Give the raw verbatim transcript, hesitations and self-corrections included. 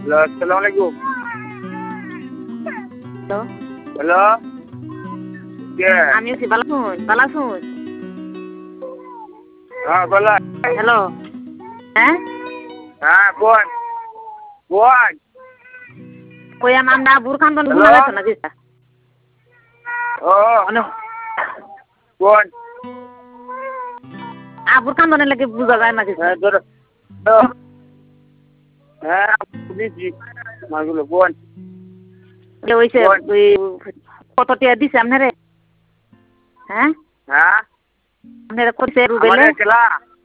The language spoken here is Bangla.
আসসালামু আলাইকুম। হ্যালো হ্যালো কে? আমি আছি ভালো শুন ভালো শুন হ্যাঁ বলো। হ্যালো হ্যাঁ হ্যাঁ কোন কোন? কই আমার না বুরখান বন Hello? ভুনা গেছে না দিতা ও মানে কোন? আ বুরখান বনে লাগে বুঝা যায় না কিছু হ্যাঁ ধরো। হ্যাঁ বুঝেছি মাগুলো কোন? ওইছে কোন? ওই কত টিয়া দিছে আপনারে হ্যাঁ হ্যাঁ আপনারে করছে আমার রুবেলে একলা